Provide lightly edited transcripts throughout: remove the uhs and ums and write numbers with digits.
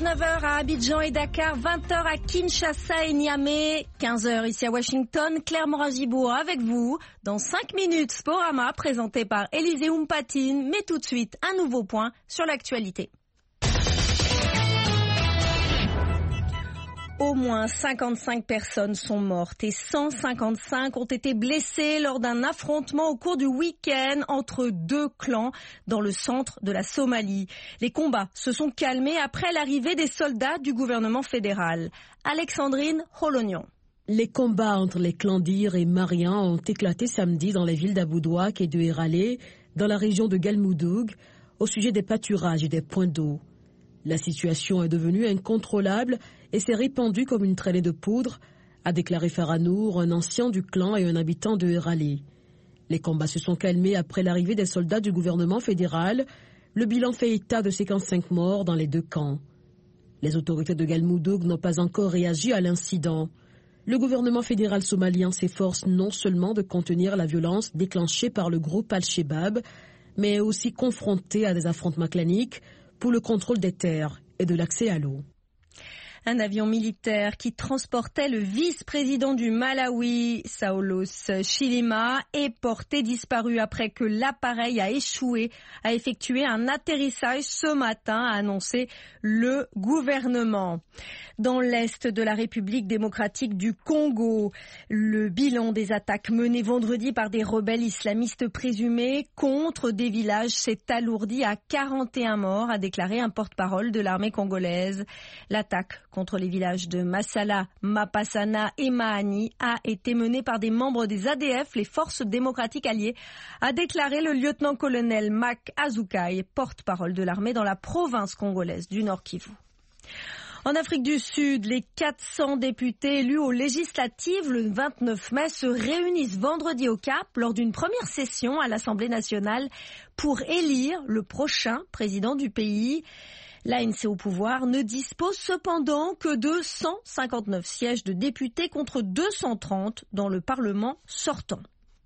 19h à Abidjan et Dakar, 20h à Kinshasa et Niamey, 15h ici à Washington. Claire Morin-Gibault avec vous dans 5 minutes. Sporama présenté par Élisée Oumpatine. Mais tout de suite, un nouveau point sur l'actualité. Au moins 55 personnes sont mortes et 155 ont été blessées lors d'un affrontement au cours du week-end entre deux clans dans le centre de la Somalie. Les combats se sont calmés après l'arrivée des soldats du gouvernement fédéral. Alexandrine Holognon. Les combats entre les clans Dir et Marian ont éclaté samedi dans les villes d'Aboudouak et de Héralé, dans la région de Galmoudoug, au sujet des pâturages et des points d'eau. La situation est devenue incontrôlable et s'est répandue comme une traînée de poudre, a déclaré Faranour, un ancien du clan et un habitant de Héralé. Les combats se sont calmés après l'arrivée des soldats du gouvernement fédéral. Le bilan fait état de 55 morts dans les deux camps. Les autorités de Galmoudoug n'ont pas encore réagi à l'incident. Le gouvernement fédéral somalien s'efforce non seulement de contenir la violence déclenchée par le groupe Al-Shabaab, mais est aussi confronté à des affrontements claniques pour le contrôle des terres et de l'accès à l'eau. Un avion militaire qui transportait le vice-président du Malawi, Saulos Chilima, est porté disparu après que l'appareil a échoué à effectuer un atterrissage ce matin, a annoncé le gouvernement. Dans l'est de la République démocratique du Congo, le bilan des attaques menées vendredi par des rebelles islamistes présumés contre des villages s'est alourdi à 41 morts, a déclaré un porte-parole de l'armée congolaise. L'attaque contre les villages de Massala, Mapasana et Mahani a été menée par des membres des ADF, les forces démocratiques alliées, a déclaré le lieutenant-colonel Mac Azukai, porte-parole de l'armée dans la province congolaise du Nord Kivu. En Afrique du Sud, les 400 députés élus aux législatives le 29 mai se réunissent vendredi au Cap lors d'une première session à l'Assemblée nationale pour élire le prochain président du pays. L'ANC au pouvoir ne dispose cependant que de 159 sièges de députés contre 230 dans le Parlement sortant.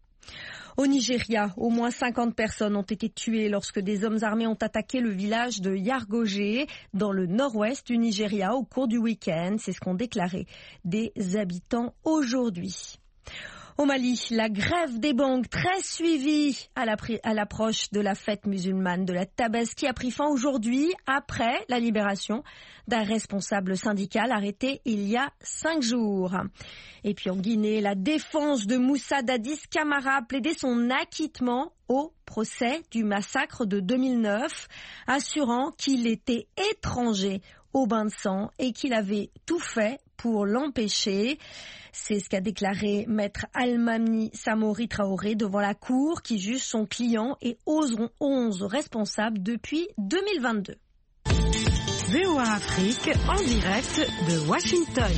Au Nigeria, au moins 50 personnes ont été tuées lorsque des hommes armés ont attaqué le village de Yargogé dans le nord-ouest du Nigeria au cours du week-end. C'est ce qu'ont déclaré des habitants aujourd'hui. Au Mali, la grève des banques très suivie à l'approche de la fête musulmane de la Tabaski a pris fin aujourd'hui après la libération d'un responsable syndical arrêté il y a 5 jours. Et puis en Guinée, la défense de Moussa Dadis Camara a plaidé son acquittement au procès du massacre de 2009, assurant qu'il était étranger au bain de sang et qu'il avait tout fait pour l'empêcher. C'est ce qu'a déclaré maître Almamni Samori Traoré devant la cour qui juge son client et 11 responsables depuis 2022. VOA Afrique en direct de Washington.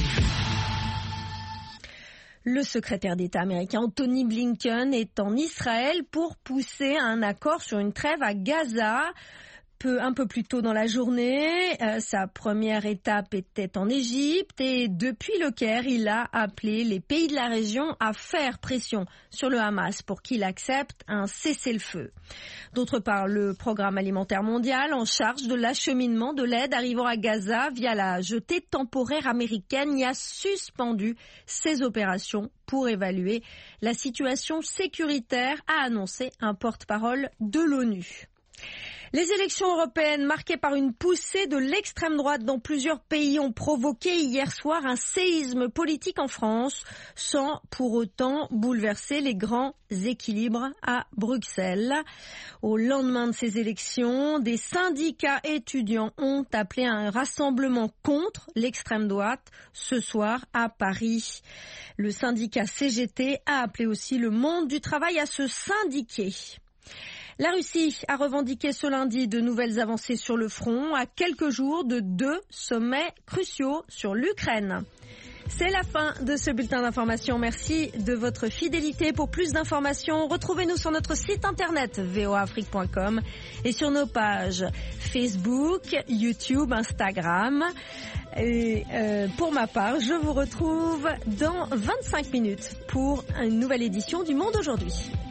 Le secrétaire d'État américain Anthony Blinken est en Israël pour pousser un accord sur une trêve à Gaza. Un peu plus tôt dans la journée, sa première étape était en Égypte et depuis le Caire, il a appelé les pays de la région à faire pression sur le Hamas pour qu'il accepte un cessez-le-feu. D'autre part, le programme alimentaire mondial en charge de l'acheminement de l'aide arrivant à Gaza via la jetée temporaire américaine y a suspendu ses opérations pour évaluer la situation sécuritaire, a annoncé un porte-parole de l'ONU. Les élections européennes marquées par une poussée de l'extrême droite dans plusieurs pays ont provoqué hier soir un séisme politique en France sans pour autant bouleverser les grands équilibres à Bruxelles. Au lendemain de ces élections, des syndicats étudiants ont appelé à un rassemblement contre l'extrême droite ce soir à Paris. Le syndicat CGT a appelé aussi le monde du travail à se syndiquer. La Russie a revendiqué ce lundi de nouvelles avancées sur le front à quelques jours de 2 sommets cruciaux sur l'Ukraine. C'est la fin de ce bulletin d'information. Merci de votre fidélité. Pour plus d'informations, retrouvez-nous sur notre site internet voaafrique.com et sur nos pages Facebook, YouTube, Instagram. Et pour ma part, je vous retrouve dans 25 minutes pour une nouvelle édition du Monde aujourd'hui.